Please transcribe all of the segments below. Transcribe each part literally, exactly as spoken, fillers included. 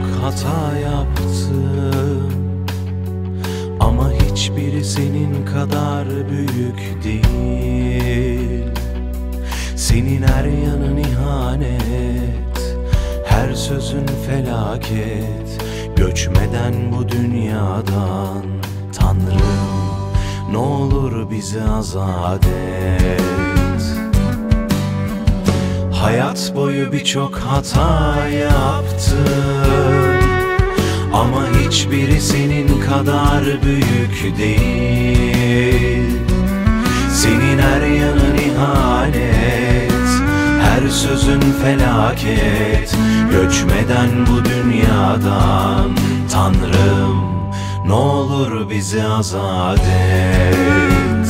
hata yaptım, ama hiçbiri senin kadar büyük değil. Senin her yanın ihanet, her sözün felaket. Göçmeden bu dünyadan Tanrım, ne olur bizi azat et. Hayat boyu birçok hata yaptım, ama hiçbiri senin kadar büyük değil. Senin her yanın ihanet, her sözün felaket. Göçmeden bu dünyadan Tanrım, ne olur bizi azat et.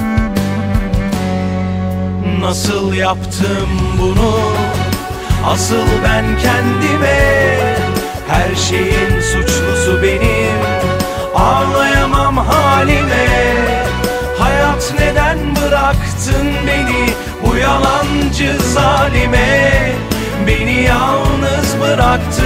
Nasıl yaptım bunu? Asıl ben kendime. Her şeyin suçlusu benim, ağlayamam halime. Hayat, neden bıraktın beni bu yalancı zalime? Beni yalnız bıraktın,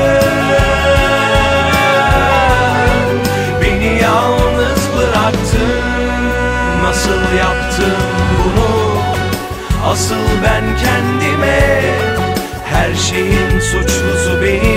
beni yalnız bıraktın. Nasıl yaptım bunu? Asıl ben kendime. Her şeyin suçlusu benim,